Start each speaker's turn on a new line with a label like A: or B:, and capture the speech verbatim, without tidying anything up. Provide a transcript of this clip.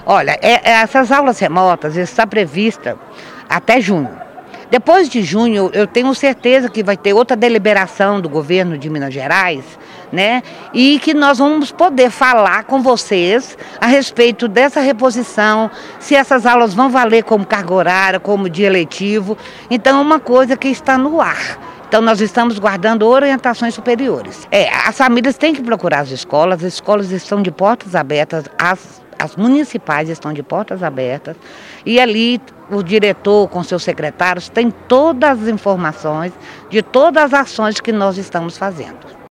A: Olha, é- é- essas aulas remotas está prevista até junho. Depois de junho, eu tenho certeza que vai ter outra deliberação do governo de Minas Gerais, né? E que nós vamos poder falar com vocês a respeito dessa reposição, se essas aulas vão valer como carga horária, como dia letivo. Então, é uma coisa que está no ar. Então, nós estamos guardando orientações superiores. É, as famílias têm que procurar as escolas, as escolas estão de portas abertas, as, as municipais estão de portas abertas, e ali o diretor com seus secretários tem todas as informações de todas as ações que nós estamos fazendo.